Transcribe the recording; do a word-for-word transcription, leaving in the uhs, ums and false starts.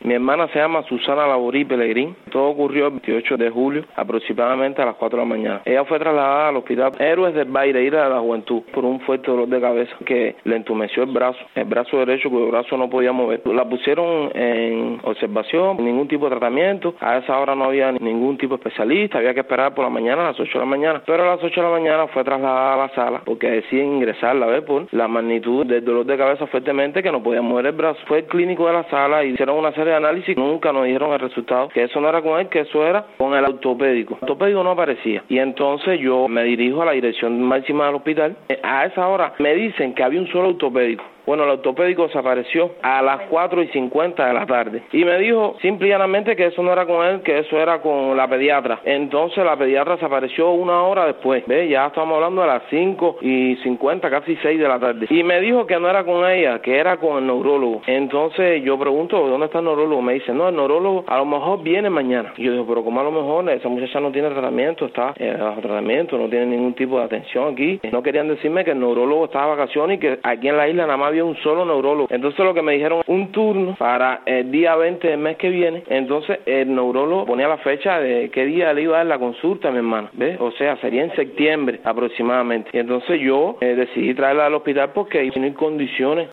Mi hermana se llama Susana Laborí Pelegrín. Todo ocurrió el veintiocho de julio, aproximadamente a las cuatro de la mañana. Ella fue trasladada al hospital Héroes del Baile, Ira de la Juventud, por un fuerte dolor de cabeza que le entumeció el brazo, el brazo derecho, cuyo brazo no podía mover. La pusieron en observación, ningún tipo de tratamiento. A esa hora no había ningún tipo de especialista, había que esperar por la mañana, a las ocho de la mañana. Pero a las ocho de la mañana fue trasladada a la sala porque deciden ingresarla, ¿ves? Por la magnitud del dolor de cabeza fuertemente que no podía mover el brazo. Fue el clínico de la sala y hicieron una serie de análisis. Nunca nos dijeron el resultado, que eso no era con él, que eso era con el ortopédico. El ortopédico no aparecía. Y entonces yo me dirijo a la dirección máxima del hospital. A esa hora me dicen que había un solo ortopédico. Bueno, el ortopédico desapareció a las cuatro y cincuenta de la tarde. Y me dijo simple y llanamente que eso no era con él, que eso era con la pediatra. Entonces la pediatra desapareció una hora después. ¿Ves? Ya estamos hablando de las cinco y cincuenta, casi seis de la tarde. Y me dijo que no era con ella, que era con el neurólogo. Entonces yo pregunto, ¿dónde está el neurólogo? Me dice, no, el neurólogo a lo mejor viene mañana. Y yo digo, pero ¿cómo a lo mejor? Esa muchacha no tiene tratamiento, está en tratamiento, no tiene ningún tipo de atención aquí. No querían decirme que el neurólogo estaba de vacaciones y que aquí en la isla nada más había un solo neurólogo. Entonces lo que me dijeron, un turno para el día veinte del mes que viene. Entonces el neurólogo ponía la fecha de qué día le iba a dar la consulta a mi hermana, ¿ves? O sea, sería en septiembre aproximadamente. Y entonces yo eh, decidí traerla al hospital porque no hay condiciones